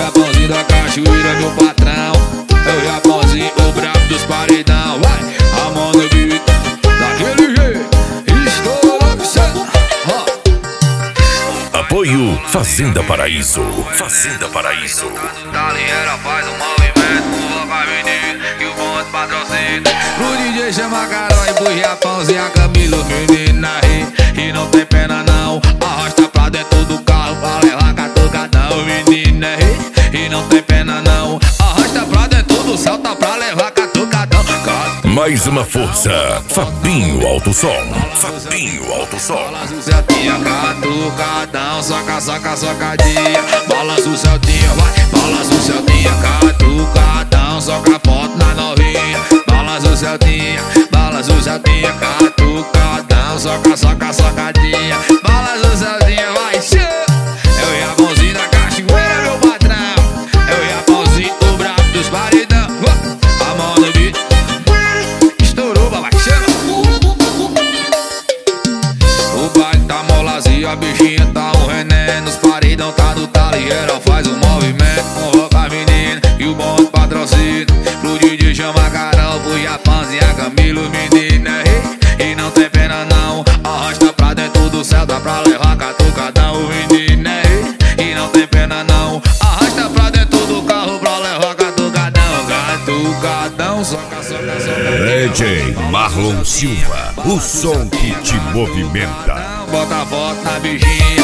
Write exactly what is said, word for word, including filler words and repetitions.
Japãozinho da cachoeira, meu patrão. É o Japãozinho, o brabo dos paredão. Vai, a mão no beat, daquele jeito. Estourou, Vicente. Apoio Fazenda Paraíso. Fazenda Paraíso. Talheira faz um movimento, coloca a menina que o bonde patrocina. Pro D J chama a Carol e pro Japãozinho a Camila, menina ri. E não tem pena não, arrasta pra dentro do carro pra levar catucadão. Menina ri, e não tem pena não, arrasta pra dentro do céu, tá pra levar catucadão. Mais uma força, Fabinho Alto Som. Fabinho Alto Som. Balança o Celtinha, catucadão, soca, soca, socadinha. Balança o Celtinha, vai, balança o Celtinha, catucadão, soca foto na novinha. Balança o Celtinha, balança o Celtinha, catucadão, soca, soca, socadinha. Balança o Celtinha, vai, show. É o Japãozinho da cachoeira, meu patrão. É o Japãozinho, o brabo dos paredão. A mão no beat, estourou, babai, chama. O baile tá molazinho, a bichinha tá um rené. Nos paredão tá no talheiro, faz um movimento. Convoca a menina e o bonde patrocina. Pro D J chama a Carol, pro Japãozinho a Camila, menina ri. E não tem pena não, arrasta pra dentro do céu, dá pra levar catucadão. Menina ri, e não tem pena não, arrasta pra dentro do carro pra levar catucadão. Catucadão, soca, soca, soca. D J Marlon Silva, o som que te movimenta. Bota a foto na bichinha.